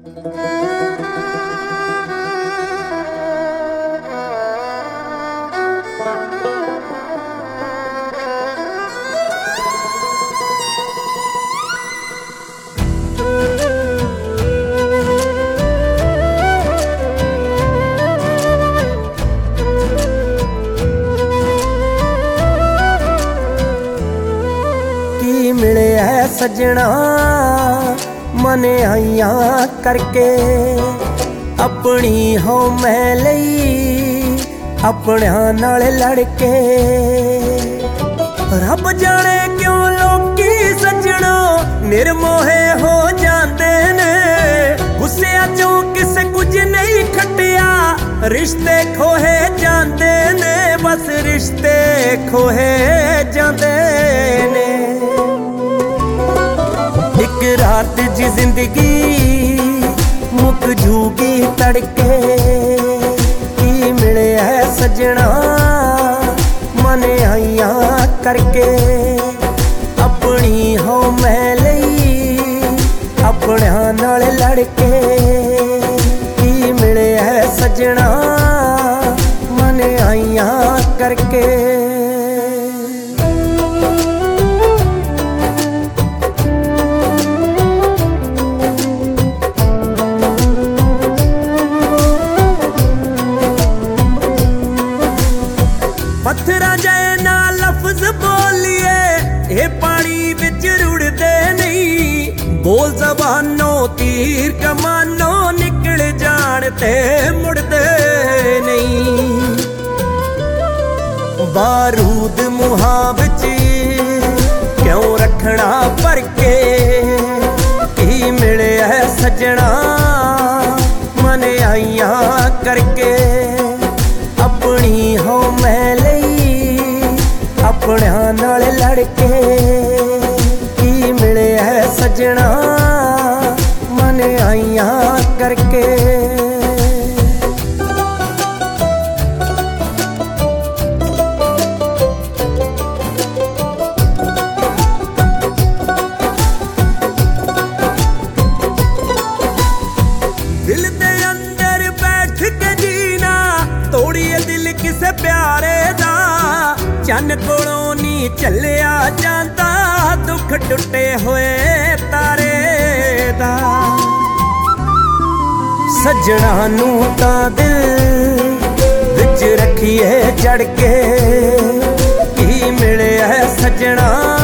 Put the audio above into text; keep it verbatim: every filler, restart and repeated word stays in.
मिले है सजना मन आइया करके अपनी हो मैं लई अपने नाल लड़के। रब जाने क्यों लोकी सजना निर्मोहे हो जाते ने, गुस्से चों किसे कुछ नहीं खटिया रिश्ते खोहे जाते ने, बस रिश्ते खोहे जाते ने। एक रात जी जिंदगी मुक जूगी तड़के, की मिले है सजना मन आइया करके अपनी हो मैं लई अपने नाल लड़के। की मिले है सजना मन आइया करके। पत्थरा जाए ना लफ्ज बोलिए ये पानी बिच रुड़दे नहीं, बोल जबानों तीर कमानों निकल जानते मुड़दे नहीं। बारूद मुहां बिच क्यों रखना भर के, की मिले है सजना मन आइया करके अपनी हो मैं अपने नाल लड़के। की मिले है सजना मन आइया करके। दिल दे अंदर बैठ के जीना तोड़िए दिल किसे प्यारे दा, चन कोलों नी चलिया जाता दुख टुटे होए तारे दा। सजना नू तां दिल विच रखिए जड़ के, की मिले है सजना